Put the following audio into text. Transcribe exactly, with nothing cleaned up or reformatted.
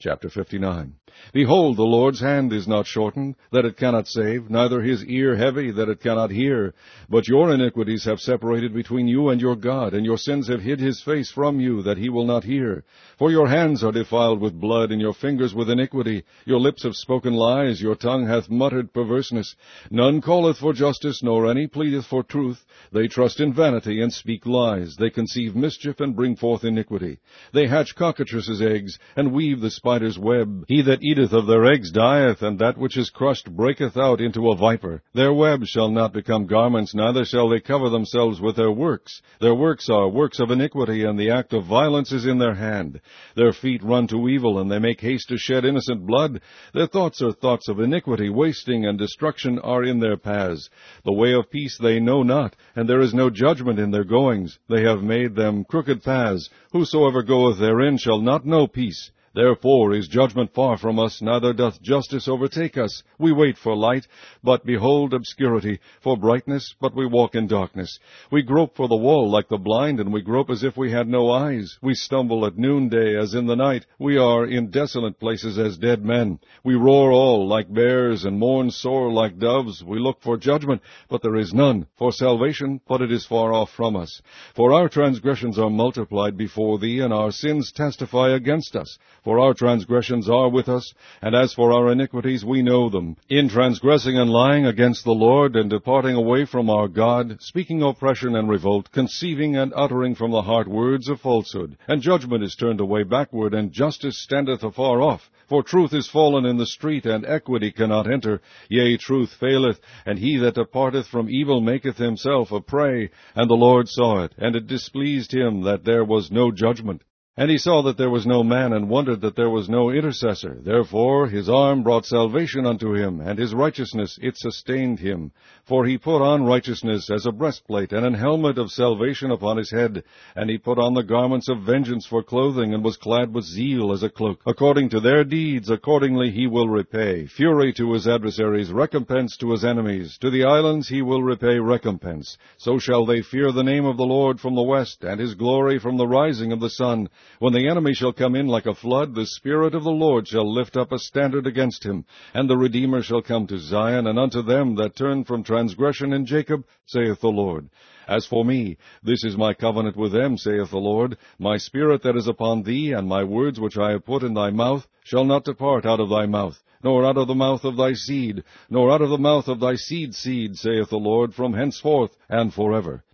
Chapter fifty-nine. Behold, the Lord's hand is not shortened, that it cannot save, neither his ear heavy, that it cannot hear. But your iniquities have separated between you and your God, and your sins have hid his face from you, that he will not hear. For your hands are defiled with blood, and your fingers with iniquity. Your lips have spoken lies, your tongue hath muttered perverseness. None calleth for justice, nor any pleadeth for truth. They trust in vanity, and speak lies. They conceive mischief, and bring forth iniquity. They hatch cockatrices' eggs, and weave the spider's web. He that eateth of their eggs dieth, and that which is crushed breaketh out into a viper. Their webs shall not become garments, neither shall they cover themselves with their works. Their works are works of iniquity, and the act of violence is in their hand. Their feet run to evil, and they make haste to shed innocent blood. Their thoughts are thoughts of iniquity, wasting and destruction are in their paths. The way of peace they know not, and there is no judgment in their goings. They have made them crooked paths. Whosoever goeth therein shall not know peace. Therefore is judgment far from us, neither doth justice overtake us. We wait for light, but behold obscurity, for brightness, but we walk in darkness. We grope for the wall like the blind, and we grope as if we had no eyes. We stumble at noonday as in the night. We are in desolate places as dead men. We roar all like bears, and mourn sore like doves. We look for judgment, but there is none, for salvation, but it is far off from us. For our transgressions are multiplied before thee, and our sins testify against us. For our transgressions are with us, and as for our iniquities we know them. In transgressing and lying against the Lord, and departing away from our God, speaking oppression and revolt, conceiving and uttering from the heart words of falsehood. And judgment is turned away backward, and justice standeth afar off. For truth is fallen in the street, and equity cannot enter. Yea, truth faileth, and he that departeth from evil maketh himself a prey. And the Lord saw it, and it displeased him that there was no judgment. And he saw that there was no man, and wondered that there was no intercessor. Therefore his arm brought salvation unto him, and his righteousness it sustained him. For he put on righteousness as a breastplate, and an helmet of salvation upon his head. And he put on the garments of vengeance for clothing, and was clad with zeal as a cloak. According to their deeds, accordingly he will repay. Fury to his adversaries, recompense to his enemies. To the islands he will repay recompense. So shall they fear the name of the Lord from the west, and his glory from the rising of the sun. When the enemy shall come in like a flood, the Spirit of the Lord shall lift up a standard against him. And the Redeemer shall come to Zion, and unto them that turn from transgression in Jacob, saith the Lord. As for me, this is my covenant with them, saith the Lord. My spirit that is upon thee, and my words which I have put in thy mouth, shall not depart out of thy mouth, nor out of the mouth of thy seed, nor out of the mouth of thy seed's seed, saith the Lord, from henceforth and forever.